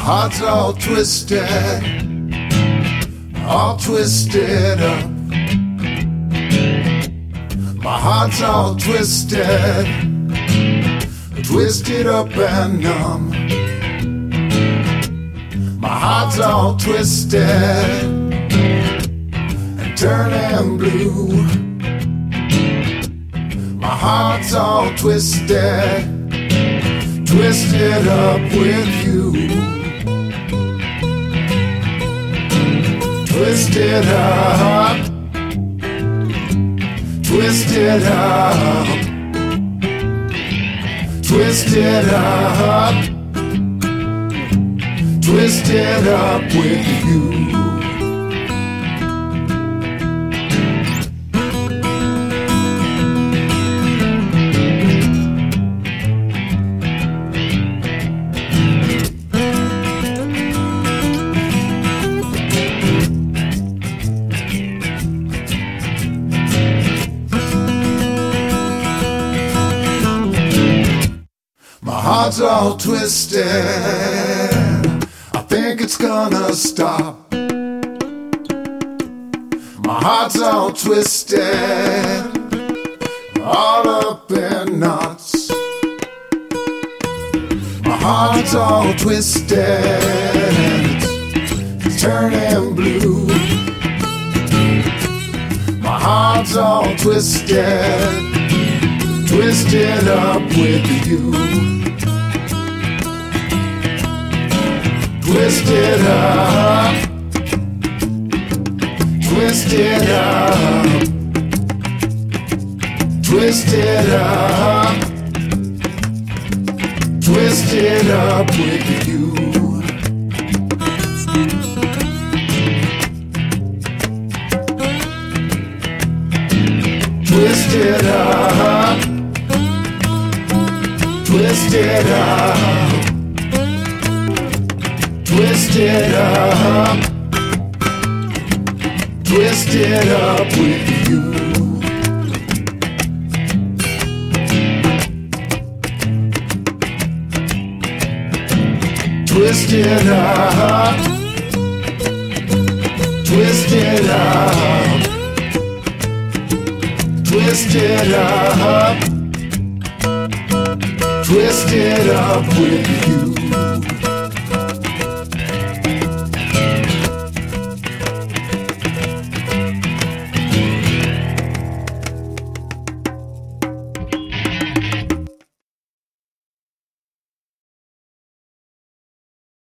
heart's all twisted up. My heart's all twisted, twisted up and numb. My heart's all twisted and turning blue. My heart's all twisted, twisted up with you. Twisted up, twisted up, twisted up, twisted up with you. My heart's all twisted, I think it's gonna stop. My heart's all twisted, all up in knots. My heart's all twisted, it's turning blue. My heart's all twisted, twisted up with you. Twisted up, twisted up, twisted up, twisted up with you. Twisted up, twisted up, twisted up, twisted up with you. Twisted up, twisted up, twisted up, twisted up with you.